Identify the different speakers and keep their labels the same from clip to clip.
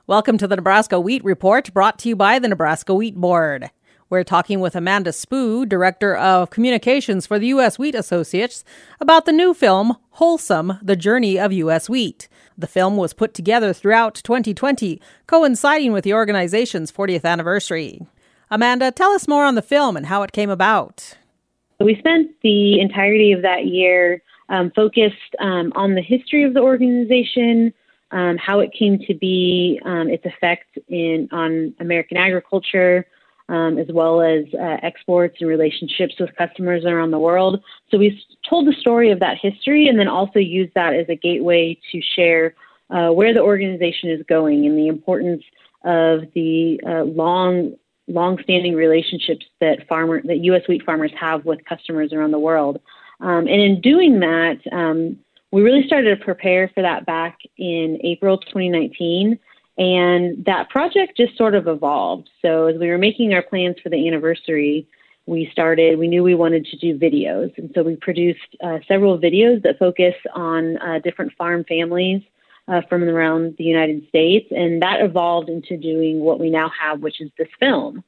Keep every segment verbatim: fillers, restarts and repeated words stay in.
Speaker 1: Welcome to the Nebraska Wheat Report, brought to you by the Nebraska Wheat Board. We're talking with Amanda Spoo, Director of Communications for the U S Wheat Associates, about the new film, Wholesome, The Journey of U S Wheat. The film was put together throughout twenty twenty, coinciding with the organization's fortieth anniversary. Amanda, tell us more on the film and how it came about.
Speaker 2: We spent the entirety of that year um, focused um, on the history of the organization, um, how it came to be, um, its effect in on American agriculture, um, as well as uh, exports and relationships with customers around the world. So we told the story of that history and then also used that as a gateway to share uh, where the organization is going and the importance of the uh, long long-standing relationships that farmer that U S wheat farmers have with customers around the world. Um, and in doing that, um, we really started to prepare for that back in April twenty nineteen. And that project just sort of evolved. So as we were making our plans for the anniversary, we started, we knew we wanted to do videos. And so we produced uh, several videos that focus on uh, different farm families Uh, from around the United States, and that evolved into doing what we now have, which is this film.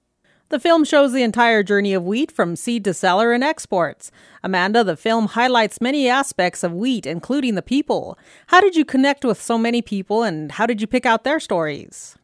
Speaker 1: The film shows the entire journey of wheat from seed to cellar and exports. Amanda, the film highlights many aspects of wheat, including the people. How did you connect with so many people, and how did you pick out their stories?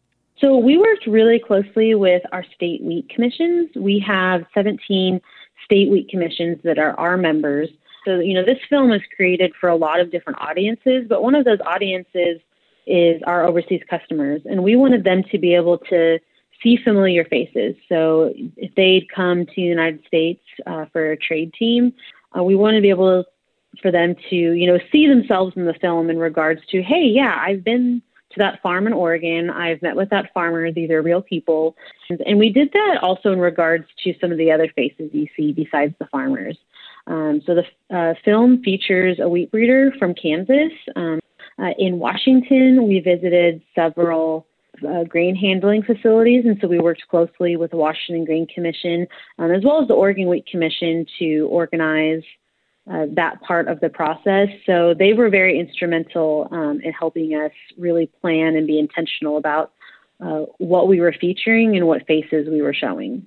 Speaker 2: So we worked really closely with our state wheat commissions. We have seventeen state wheat commissions that are our members. So, you know, this film is created for a lot of different audiences, but one of those audiences is our overseas customers. And we wanted them to be able to see familiar faces. So if they'd come to the United States uh, for a trade team, uh, we wanted to be able for them to, you know, see themselves in the film in regards to, hey, yeah, I've been to that farm in Oregon. I've met with that farmer. These are real people. And, and we did that also in regards to some of the other faces you see besides the farmers. Um, so the uh, film features a wheat breeder from Kansas. Um, uh, in Washington, we visited several uh, grain handling facilities, and so we worked closely with the Washington Grain Commission, um, as well as the Oregon Wheat Commission, to organize uh, that part of the process. So they were very instrumental um, in helping us really plan and be intentional about uh, what we were featuring and what faces we were showing.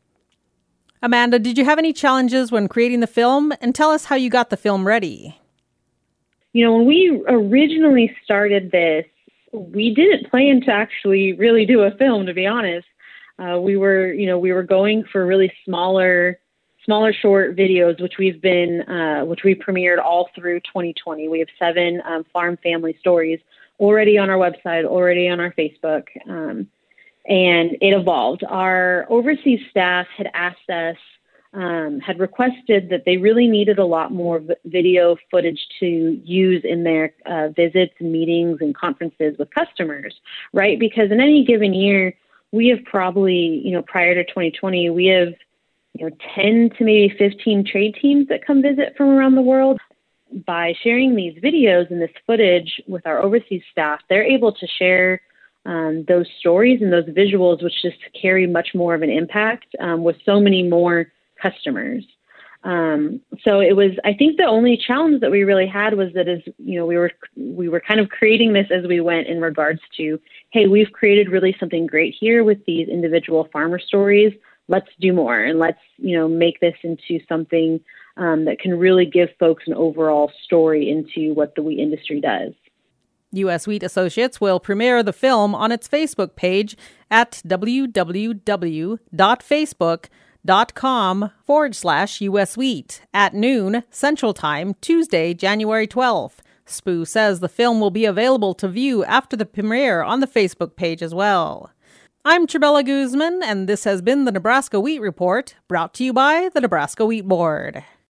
Speaker 1: Amanda, did you have any challenges when creating the film? And tell us how you got the film ready.
Speaker 2: You know, when we originally started this, we didn't plan to actually really do a film, to be honest. Uh, we were, you know, we were going for really smaller, smaller short videos, which we've been, uh, which we premiered all through twenty twenty. We have seven um, farm family stories already on our website, already on our Facebook. Um, And it evolved. Our overseas staff had asked us, um, had requested that they really needed a lot more v- video footage to use in their uh, visits and meetings and conferences with customers, right? Because in any given year, we have probably, you know, prior to twenty twenty, we have, you know, ten to maybe fifteen trade teams that come visit from around the world. By sharing these videos and this footage with our overseas staff, they're able to share Um, those stories and those visuals, which just carry much more of an impact um, with so many more customers. Um, so it was, I think the only challenge that we really had was that as, you know, we were, we were kind of creating this as we went in regards to, hey, we've created really something great here with these individual farmer stories. Let's do more and let's, you know, make this into something um, that can really give folks an overall story into what the wheat industry does.
Speaker 1: U S Wheat Associates will premiere the film on its Facebook page at www.facebook.com forward slash US Wheat at noon Central Time, Tuesday, January twelfth. Spoo says the film will be available to view after the premiere on the Facebook page as well. I'm Chabela Guzman, and this has been the Nebraska Wheat Report, brought to you by the Nebraska Wheat Board.